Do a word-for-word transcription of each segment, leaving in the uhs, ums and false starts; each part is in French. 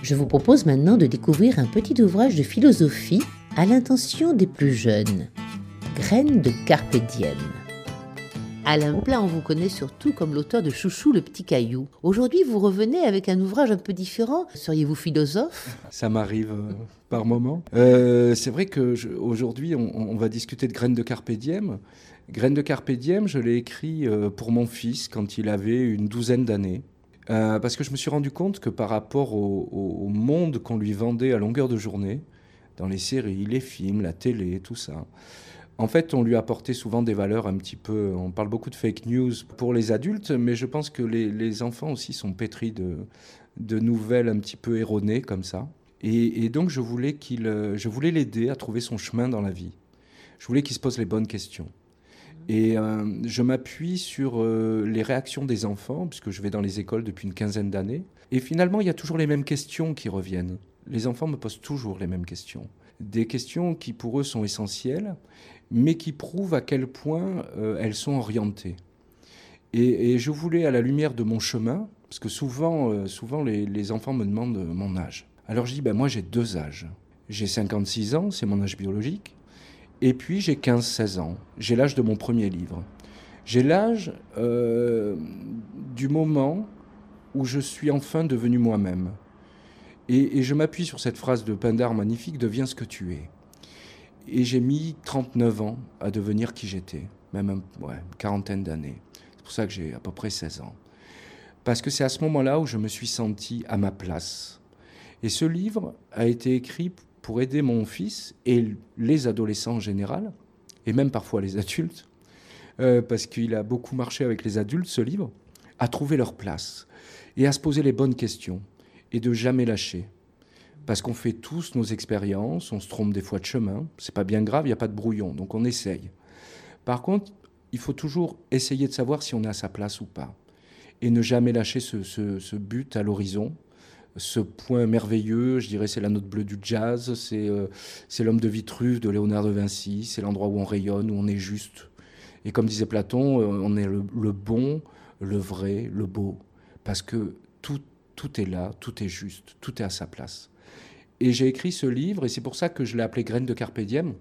Je vous propose maintenant de découvrir un petit ouvrage de philosophie à l'intention des plus jeunes. Graines de Carpe Diem. Alain Plat, on vous connaît surtout comme l'auteur de Chouchou le petit caillou. Aujourd'hui, vous revenez avec un ouvrage un peu différent. Seriez-vous philosophe ? Ça m'arrive euh, par moment. Euh, c'est vrai qu'aujourd'hui, on, on va discuter de Graines de Carpe Diem. Graines de Carpe Diem, je l'ai écrit euh, pour mon fils quand il avait une douzaine d'années. Euh, parce que je me suis rendu compte que par rapport au, au, au monde qu'on lui vendait à longueur de journée, dans les séries, les films, la télé, tout ça, en fait, on lui apportait souvent des valeurs un petit peu... On parle beaucoup de fake news pour les adultes, mais je pense que les, les enfants aussi sont pétris de, de nouvelles un petit peu erronées comme ça. Et, et donc, je voulais qu'il, je voulais l'aider à trouver son chemin dans la vie. Je voulais qu'il se pose les bonnes questions. Et euh, je m'appuie sur euh, les réactions des enfants, puisque je vais dans les écoles depuis une quinzaine d'années. Et finalement, il y a toujours les mêmes questions qui reviennent. Les enfants me posent toujours les mêmes questions. Des questions qui, pour eux, sont essentielles, mais qui prouvent à quel point euh, elles sont orientées. Et, et je voulais, à la lumière de mon chemin, parce que souvent, euh, souvent les, les enfants me demandent mon âge. Alors je dis, ben moi j'ai deux âges. J'ai cinquante-six ans, c'est mon âge biologique, et puis j'ai quinze seize ans. J'ai l'âge de mon premier livre. J'ai l'âge euh, du moment où je suis enfin devenu moi-même. Et, et je m'appuie sur cette phrase de Pindare magnifique, « Deviens ce que tu es ». Et j'ai mis trente-neuf ans à devenir qui j'étais, même un, ouais, une quarantaine d'années. C'est pour ça que j'ai à peu près seize ans. Parce que c'est à ce moment-là où je me suis senti à ma place. Et ce livre a été écrit pour aider mon fils et les adolescents en général, et même parfois les adultes, euh, parce qu'il a beaucoup marché avec les adultes, ce livre, à trouver leur place et à se poser les bonnes questions et de jamais lâcher. Parce qu'on fait tous nos expériences, on se trompe des fois de chemin, c'est pas bien grave, il n'y a pas de brouillon, donc on essaye. Par contre, il faut toujours essayer de savoir si on est à sa place ou pas. Et ne jamais lâcher ce, ce, ce but à l'horizon, ce point merveilleux, je dirais c'est la note bleue du jazz, c'est, euh, c'est l'homme de Vitruve de Léonard de Vinci, c'est l'endroit où on rayonne, où on est juste. Et comme disait Platon, euh, on est le, le bon, le vrai, le beau. Parce que tout, tout est là, tout est juste, tout est à sa place. Et j'ai écrit ce livre, et c'est pour ça que je l'ai appelé Graines de Carpe Diem,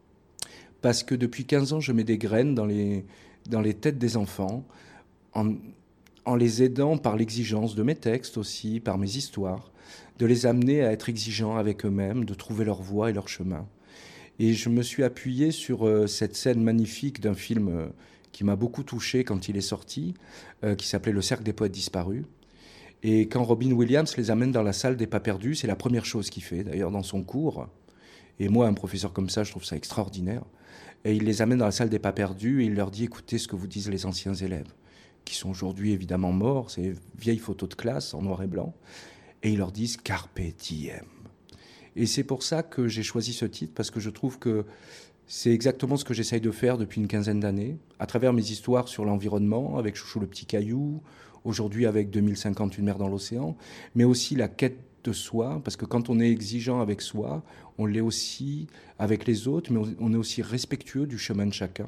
parce que depuis quinze ans, je mets des graines dans les, dans les têtes des enfants, en, en les aidant par l'exigence de mes textes aussi, par mes histoires, de les amener à être exigeants avec eux-mêmes, de trouver leur voie et leur chemin. Et je me suis appuyé sur euh, cette scène magnifique d'un film euh, qui m'a beaucoup touché quand il est sorti, euh, qui s'appelait Le Cercle des Poètes Disparus. Et quand Robin Williams les amène dans la salle des pas perdus, c'est la première chose qu'il fait, d'ailleurs, dans son cours. Et moi, un professeur comme ça, je trouve ça extraordinaire. Et il les amène dans la salle des pas perdus et il leur dit « Écoutez ce que vous disent les anciens élèves, qui sont aujourd'hui évidemment morts, c'est vieilles photos de classe en noir et blanc. » Et ils leur disent « Carpe diem ». Et c'est pour ça que j'ai choisi ce titre, parce que je trouve que c'est exactement ce que j'essaye de faire depuis une quinzaine d'années, à travers mes histoires sur l'environnement, avec Chouchou le petit caillou, aujourd'hui avec deux mille cinquante, une mer dans l'océan, mais aussi la quête de soi, parce que quand on est exigeant avec soi, on l'est aussi avec les autres, mais on est aussi respectueux du chemin de chacun.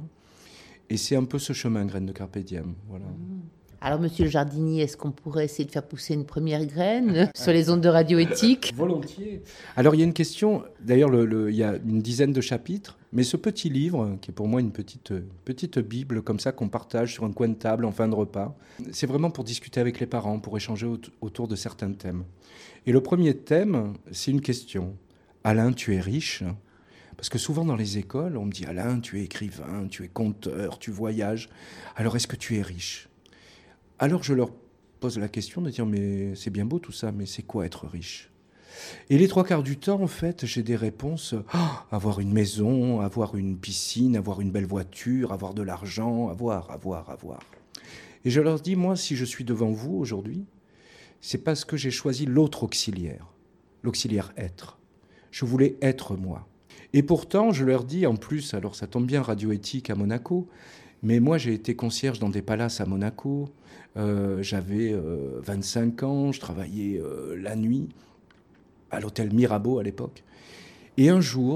Et c'est un peu ce chemin, Graines de Carpe Diem. Voilà. Alors, monsieur le jardinier, est-ce qu'on pourrait essayer de faire pousser une première graine sur les ondes de Radio Éthique ? Volontiers. Alors, il y a une question, d'ailleurs, le, le, il y a une dizaine de chapitres, mais ce petit livre, qui est pour moi une petite, petite bible, comme ça, qu'on partage sur un coin de table en fin de repas, c'est vraiment pour discuter avec les parents, pour échanger au- autour de certains thèmes. Et le premier thème, c'est une question. Alain, tu es riche ? Parce que souvent dans les écoles, on me dit « Alain, tu es écrivain, tu es conteur, tu voyages. Alors, est-ce que tu es riche ?» Alors je leur pose la question de dire « Mais c'est bien beau tout ça, mais c'est quoi être riche ?» Et les trois quarts du temps, en fait, j'ai des réponses oh, « Avoir une maison, avoir une piscine, avoir une belle voiture, avoir de l'argent, avoir, avoir, avoir. » Et je leur dis « Moi, si je suis devant vous aujourd'hui, c'est parce que j'ai choisi l'autre auxiliaire, l'auxiliaire être. Je voulais être moi. » Et pourtant, je leur dis en plus, alors ça tombe bien, Radio Éthique à Monaco, mais moi j'ai été concierge dans des palaces à Monaco, euh, j'avais euh, vingt-cinq ans, je travaillais euh, la nuit à l'hôtel Mirabeau à l'époque. Et un jour,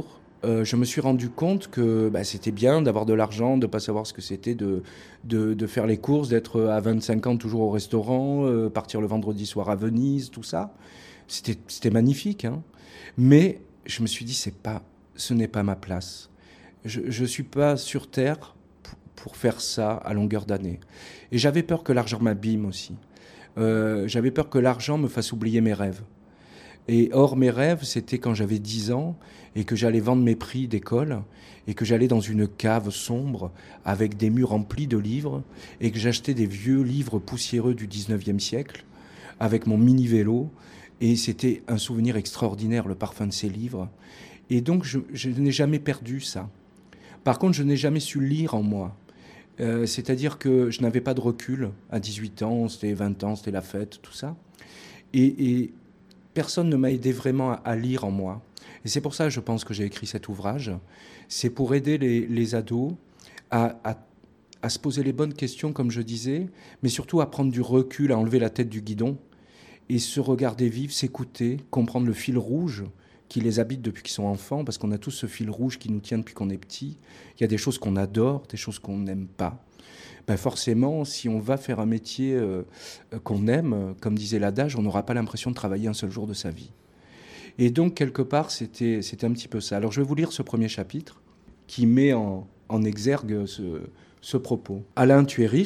euh, je me suis rendu compte que bah, c'était bien d'avoir de l'argent, de ne pas savoir ce que c'était de, de, de faire les courses, d'être à vingt-cinq ans toujours au restaurant, euh, partir le vendredi soir à Venise, tout ça. C'était, c'était magnifique, hein. Mais je me suis dit, c'est pas, ce n'est pas ma place. Je ne suis pas sur Terre pour, pour faire ça à longueur d'année. Et j'avais peur que l'argent m'abîme aussi. Euh, j'avais peur que l'argent me fasse oublier mes rêves. Et or, mes rêves, c'était quand j'avais dix ans et que j'allais vendre mes prix d'école et que j'allais dans une cave sombre avec des murs remplis de livres et que j'achetais des vieux livres poussiéreux du dix-neuvième siècle avec mon mini-vélo. Et c'était un souvenir extraordinaire, le parfum de ces livres. Et donc, je, je n'ai jamais perdu ça. Par contre, je n'ai jamais su lire en moi. Euh, c'est-à-dire que je n'avais pas de recul. À dix-huit ans, c'était vingt ans, c'était la fête, tout ça. Et... et personne ne m'a aidé vraiment à, à lire en moi. Et c'est pour ça, je pense, que j'ai écrit cet ouvrage. C'est pour aider les, les ados à, à, à se poser les bonnes questions, comme je disais, mais surtout à prendre du recul, à enlever la tête du guidon et se regarder vivre, s'écouter, comprendre le fil rouge qui les habite depuis qu'ils sont enfants, parce qu'on a tous ce fil rouge qui nous tient depuis qu'on est petit. Il y a des choses qu'on adore, des choses qu'on n'aime pas. Ben forcément, si on va faire un métier euh, qu'on aime, comme disait l'adage, on n'aura pas l'impression de travailler un seul jour de sa vie. Et donc, quelque part, c'était, c'était un petit peu ça. Alors, je vais vous lire ce premier chapitre qui met en, en exergue ce, ce propos. « Alain, tu es riche ?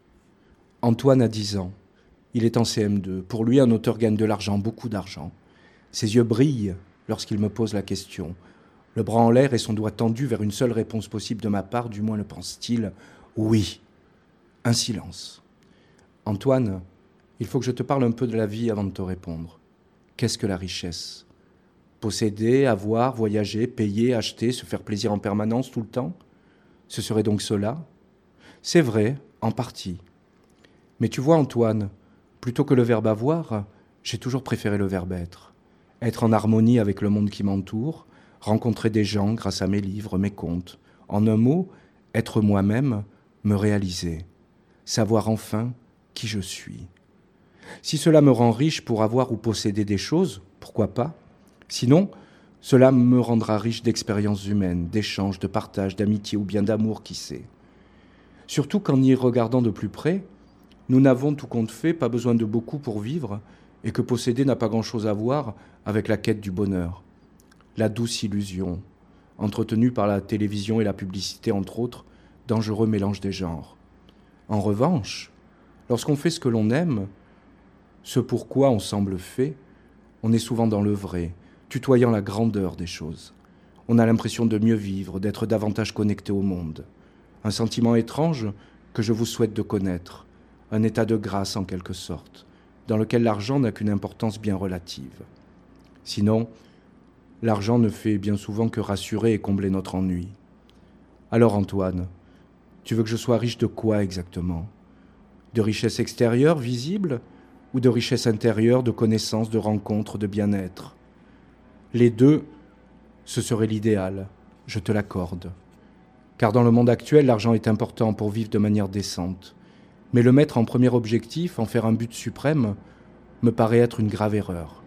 Antoine a dix ans. Il est en C M deux. Pour lui, un auteur gagne de l'argent, beaucoup d'argent. Ses yeux brillent lorsqu'il me pose la question. Le bras en l'air et son doigt tendu vers une seule réponse possible de ma part, du moins le pense-t-il. Oui. » Un silence. « Antoine, il faut que je te parle un peu de la vie avant de te répondre. Qu'est-ce que la richesse ? Posséder, avoir, voyager, payer, acheter, se faire plaisir en permanence tout le temps ? Ce serait donc cela ? C'est vrai, en partie. Mais tu vois, Antoine, plutôt que le verbe avoir, j'ai toujours préféré le verbe être. Être en harmonie avec le monde qui m'entoure, rencontrer des gens grâce à mes livres, mes contes. En un mot, être moi-même, me réaliser. Savoir enfin qui je suis. Si cela me rend riche pour avoir ou posséder des choses, pourquoi pas ? Sinon, cela me rendra riche d'expériences humaines, d'échanges, de partage, d'amitié ou bien d'amour, qui sait. Surtout qu'en y regardant de plus près, nous n'avons, tout compte fait, pas besoin de beaucoup pour vivre et que posséder n'a pas grand-chose à voir avec la quête du bonheur. La douce illusion, entretenue par la télévision et la publicité, entre autres, dangereux mélange des genres. En revanche, lorsqu'on fait ce que l'on aime, ce pourquoi on semble fait, on est souvent dans le vrai, tutoyant la grandeur des choses. On a l'impression de mieux vivre, d'être davantage connecté au monde. Un sentiment étrange que je vous souhaite de connaître, un état de grâce en quelque sorte, dans lequel l'argent n'a qu'une importance bien relative. Sinon, l'argent ne fait bien souvent que rassurer et combler notre ennui. Alors Antoine, tu veux que je sois riche de quoi exactement ? De richesse extérieure, visible, ou de richesse intérieure, de connaissances, de rencontres, de bien-être ? Les deux, ce serait l'idéal, je te l'accorde. Car dans le monde actuel, l'argent est important pour vivre de manière décente. Mais le mettre en premier objectif, en faire un but suprême, me paraît être une grave erreur.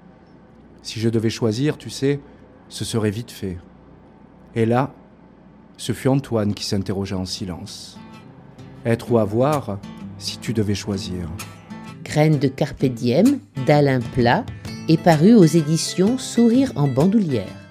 Si je devais choisir, tu sais, ce serait vite fait. Et là, ce fut Antoine qui s'interrogea en silence. Être ou avoir, si tu devais choisir. Graines de Carpe Diem d'Alain Plat est paru aux éditions Sourire en bandoulière.